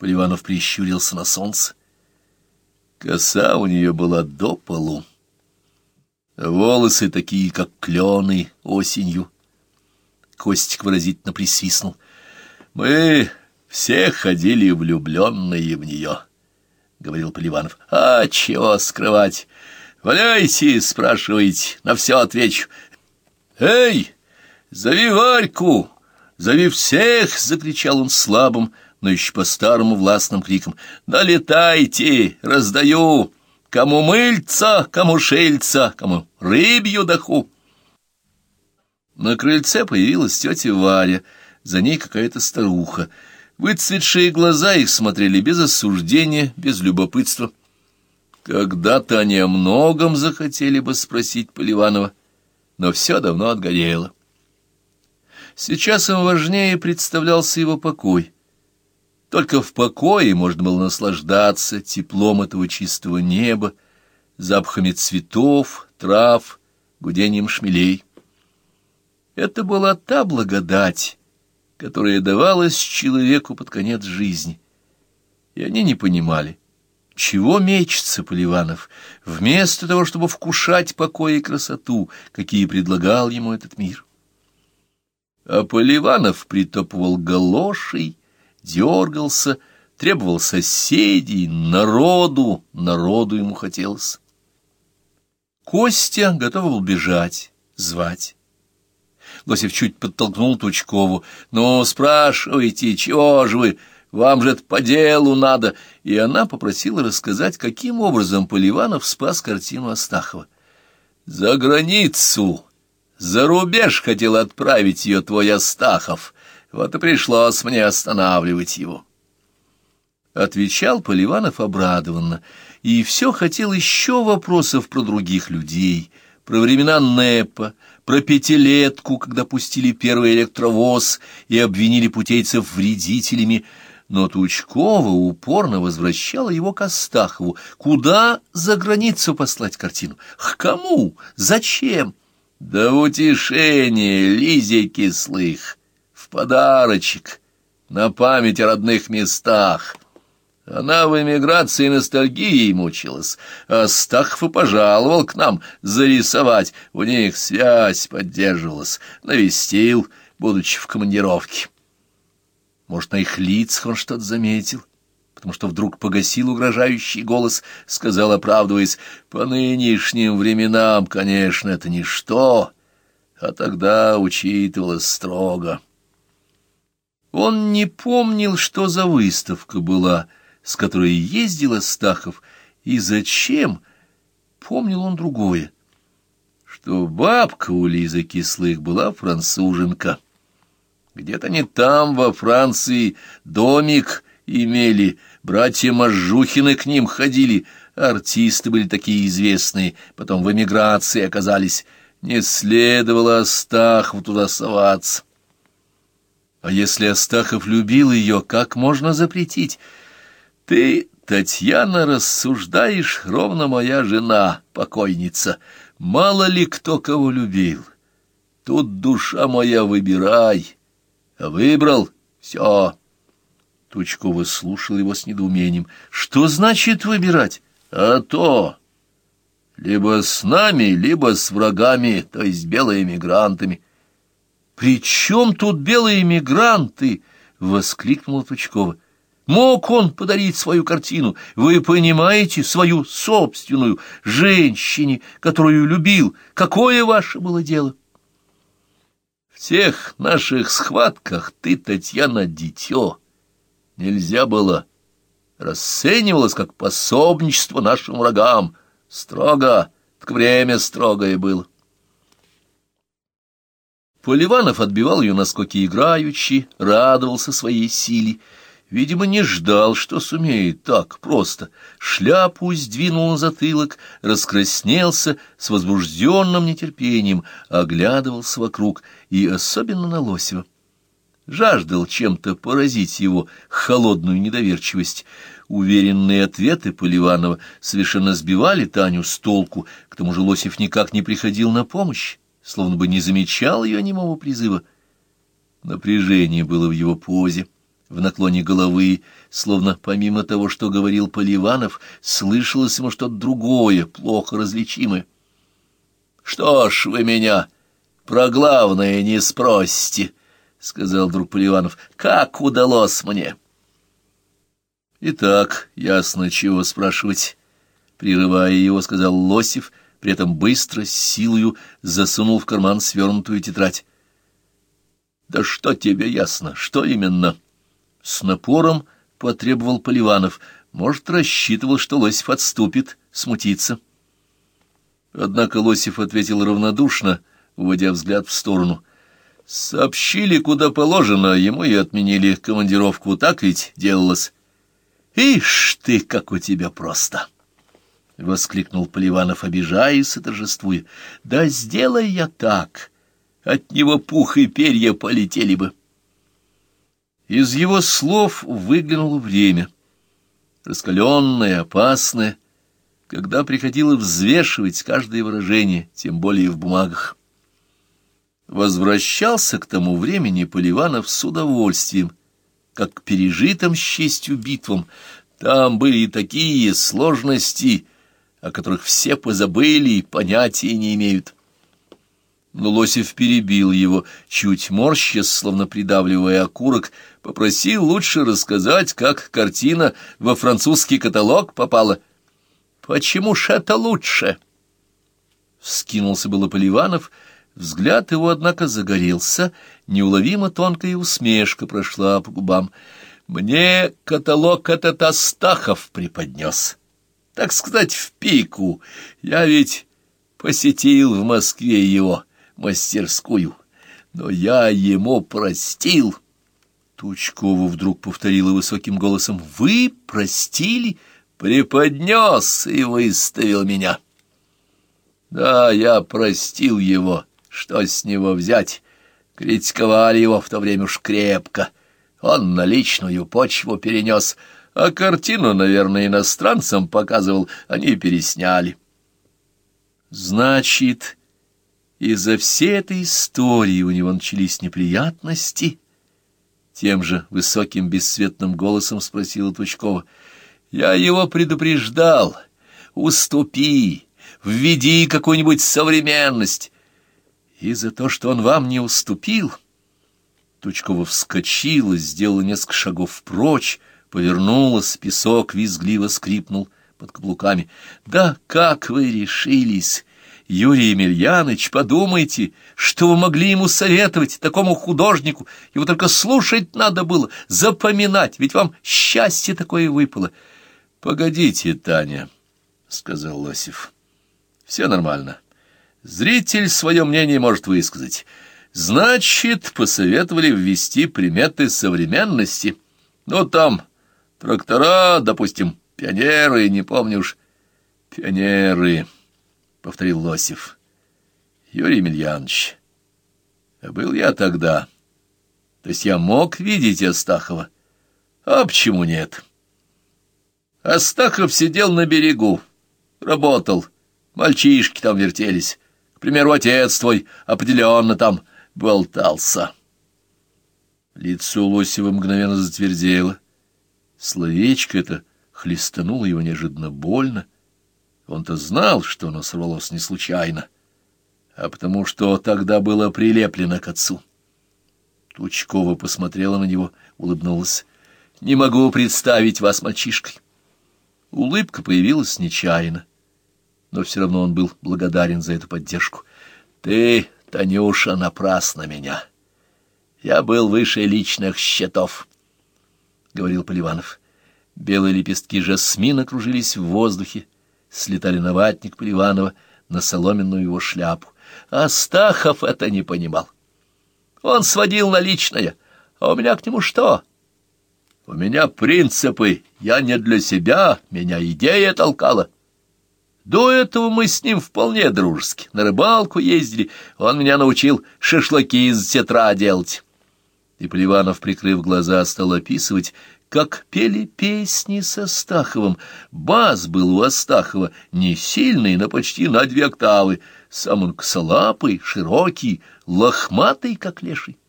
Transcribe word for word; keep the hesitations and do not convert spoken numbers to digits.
Поливанов прищурился на солнце. Коса у нее была до полу, а волосы такие, как клены осенью. Костик выразительно присвистнул. «Мы все ходили влюбленные в нее», — говорил Поливанов. «А чего скрывать? Валяйте, спрашивайте, на все отвечу». «Эй, зови Варьку! Зови всех!» — закричал он слабым, но еще по-старому властным криком. «Налетайте! Раздаю! Кому мыльца, кому шельца, кому рыбью даху!» На крыльце появилась тетя Варя, за ней какая-то старуха. Выцветшие глаза их смотрели без осуждения, без любопытства. Когда-то они о многом захотели бы спросить Поливанова, но все давно отгорело. Сейчас им важнее представлялся его покой. Только в покое можно было наслаждаться теплом этого чистого неба, запахами цветов, трав, гудением шмелей. Это была та благодать, которая давалась человеку под конец жизни. И они не понимали, чего мечется Поливанов, вместо того, чтобы вкушать покой и красоту, какие предлагал ему этот мир. А Поливанов притопывал галошей, дергался, требовал соседей, народу, народу ему хотелось. Костя готов был бежать, звать. Лосев чуть подтолкнул Тучкову. «Ну, спрашивайте, чего же вы? Вам же это по делу надо». И она попросила рассказать, каким образом Поливанов спас картину Астахова. «За границу, за рубеж хотел отправить ее твой Астахов. Вот и пришлось мне останавливать его». Отвечал Поливанов обрадованно, и все хотел еще вопросов про других людей, про времена НЭПа, про пятилетку, когда пустили первый электровоз и обвинили путейцев вредителями, но Тучкова упорно возвращала его к Астахову. Куда за границу послать картину? К кому? Зачем? Да в утешение Лизе Кислых, в подарочек, на память о родных местах. Она в эмиграции ностальгией мучилась, а Астахов и пожаловал к нам зарисовать. У них связь поддерживалась, навестил, будучи в командировке. Может, на их лицах он что-то заметил, потому что вдруг погасил угрожающий голос, сказал, оправдываясь: «По нынешним временам, конечно, это ничто, а тогда учитывалось строго». Он не помнил, что за выставка была, с которой ездил Астахов, и зачем. Помнил он другое, что бабка у Лизы Кислых была француженка. Где-то не там, во Франции, домик имели, братья Можжухины к ним ходили, артисты были такие известные, потом в эмиграции оказались. Не следовало Астахову туда соваться. А если Астахов любил ее, как можно запретить? Ты, Татьяна, рассуждаешь, ровно моя жена, покойница. Мало ли кто кого любил. Тут, душа моя, выбирай. А выбрал — все. Тучкова слушал его с недоумением. Что значит выбирать? А то... либо с нами, либо с врагами, то есть белыми мигрантами. «При чем тут белые мигранты?» — воскликнула Тучкова. «Мог он подарить свою картину, вы понимаете, свою собственную, женщине, которую любил. Какое ваше было дело?» «В тех наших схватках ты, Татьяна, дитё. Нельзя было. Расценивалось как пособничество нашим врагам. Строго, так время строгое было». Поливанов отбивал ее наскоки играючи, радовался своей силе. Видимо, не ждал, что сумеет так просто. Шляпу сдвинул на затылок, раскраснелся с возбужденным нетерпением, оглядывался вокруг, и особенно на Лосева. Жаждал чем-то поразить его холодную недоверчивость. Уверенные ответы Поливанова совершенно сбивали Таню с толку, к тому же Лосев никак не приходил на помощь, словно бы не замечал ее немого призыва. Напряжение было в его позе, в наклоне головы, словно помимо того, что говорил Поливанов, слышалось ему что-то другое, плохо различимое. — Что ж вы меня про главное не спросите, — сказал вдруг Поливанов, — как удалось мне? — Итак, ясно, чего спрашивать, — прерывая его, сказал Лосев, при этом быстро, с силою засунул в карман свернутую тетрадь. — Да что тебе ясно? Что именно? С напором потребовал Поливанов. Может, рассчитывал, что Лосев отступит, смутится. Однако Лосев ответил равнодушно, уводя взгляд в сторону. — Сообщили, куда положено, ему и отменили командировку, так ведь делалось? — Ишь ты, как у тебя просто! — воскликнул Поливанов, обижаясь и торжествуя. — Да сделай я так, от него пух и перья полетели бы. Из его слов выглянуло время, раскаленное, опасное, когда приходило взвешивать каждое выражение, тем более в бумагах. Возвращался к тому времени Поливанов с удовольствием, как к пережитым с честью битвам. Там были и такие сложности, о которых все позабыли и понятия не имеют. Но Лосев перебил его, чуть морщась, словно придавливая окурок, попросил лучше рассказать, как картина во французский каталог попала. — Почему ж это лучше? Вскинулся было Поливанов, взгляд его, однако, загорелся, неуловимо тонкая усмешка прошла по губам. — Мне каталог этот Астахов преподнес, так сказать, в пику. Я ведь посетил в Москве его мастерскую, но я ему простил. Тучкова вдруг повторила высоким голосом: — Вы простили? Преподнес и выставил меня. Да, я простил его. Что с него взять? Критиковали его в то время уж крепко. Он на личную почву перенес, а картину, наверное, иностранцам показывал, они пересняли. Значит, из-за всей этой истории у него начались неприятности? Тем же высоким бесцветным голосом спросила Тучкова. Я его предупреждал. Уступи, введи какую-нибудь современность. И за то, что он вам не уступил... Тучкова вскочила, сделала несколько шагов прочь, повернулась, песок визгливо скрипнул под каблуками. «Да как вы решились, Юрий Емельяныч, подумайте, что вы могли ему советовать, такому художнику? Его только слушать надо было, запоминать, ведь вам счастье такое выпало». «Погодите, Таня», — сказал Лосев, — «все нормально. Зритель свое мнение может высказать. Значит, посоветовали ввести приметы современности. Ну, там трактора, допустим, пионеры, не помню уж». «Пионеры», — повторил Лосев. «Юрий Емельянович, а был я тогда. То есть я мог видеть Астахова? А почему нет? Астахов сидел на берегу, работал, мальчишки там вертелись. К примеру, отец твой определенно там болтался». Лицо Лосева мгновенно затвердело. Словечко это хлестануло его неожиданно больно. Он-то знал, что оно сорвалось не случайно, а потому что тогда было прилеплено к отцу. Тучкова посмотрела на него, улыбнулась. «Не могу представить вас мальчишкой». Улыбка появилась нечаянно, но все равно он был благодарен за эту поддержку. «Ты, Танюша, напрасно меня. Я был выше личных счетов», — говорил Поливанов. Белые лепестки жасмина кружились в воздухе, слетали на ватник Поливанова, на соломенную его шляпу. Астахов это не понимал. Он сводил на личное, а у меня к нему что? У меня принципы, я не для себя, меня идея толкала. До этого мы с ним вполне дружески, на рыбалку ездили, он меня научил шашлыки из сетра делать. И Поливанов, прикрыв глаза, стал описывать, как пели песни с Астаховым. Бас был у Астахова не сильный, но почти на две октавы. Сам он косолапый, широкий, лохматый, как леший.